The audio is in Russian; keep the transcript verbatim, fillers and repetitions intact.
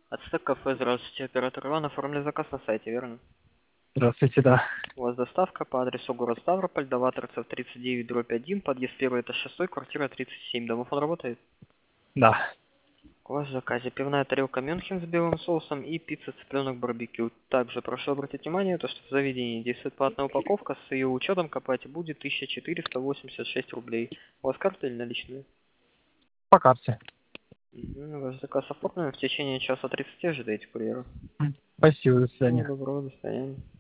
Ацтек кафе, здравствуйте, оператор Иван, оформили заказ на сайте, верно? Здравствуйте, да. У вас доставка по адресу город Ставрополь, Доваторцев тридцать девять, дробь один, подъезд первый, этаж шесть, квартира тридцать семь. Домофон работает? Да. У вас в заказе пивная тарелка Мюнхен с белым соусом и пицца цыпленок барбекю. Также прошу обратить внимание, то, что в заведении действует платная упаковка, с ее учетом копать будет тысяча четыреста восемьдесят шесть рублей. У вас карта или наличные? По карте. Мгм, ваш заказ оформлен, в течение часа тридцати ожидаете курьера. Спасибо, до Всего свидания. доброго, до свидания.